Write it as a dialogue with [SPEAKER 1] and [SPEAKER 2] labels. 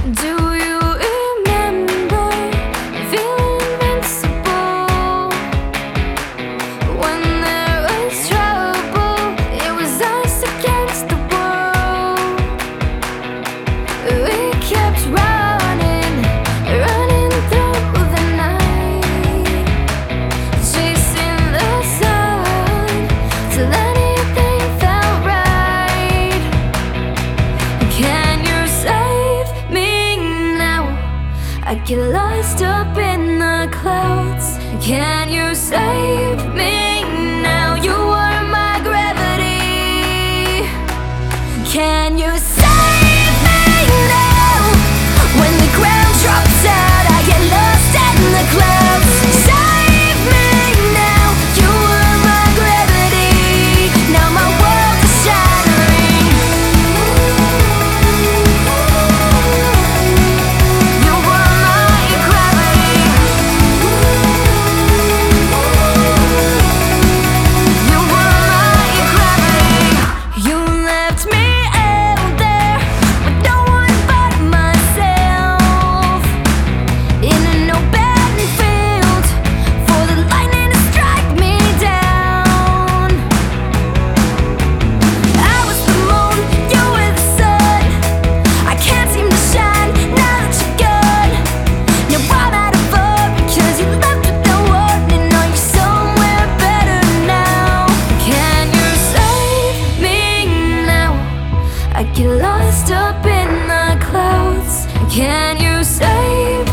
[SPEAKER 1] Do you remember feeling invincible? When there was trouble, it was us against the world. We kept running, running through the night, chasing the sun till anything felt right. Can you save me now? I get lost up in the clouds. Can you save me now? You are my gravity. Can you save me now? When the ground drops out, I get lost in the clouds. Save me now. You are my gravity. Now my world is shattering. You are my gravity. You are my gravity. You left me out there with no one but myself, in an open field for the lightning to strike me down. I was the moon, you were the sun. I can't seem to shine now that you're gone. Now I'm out of love because you left without warning. Are you somewhere better now? Can you save me now? I get lost up in the clouds. Can you save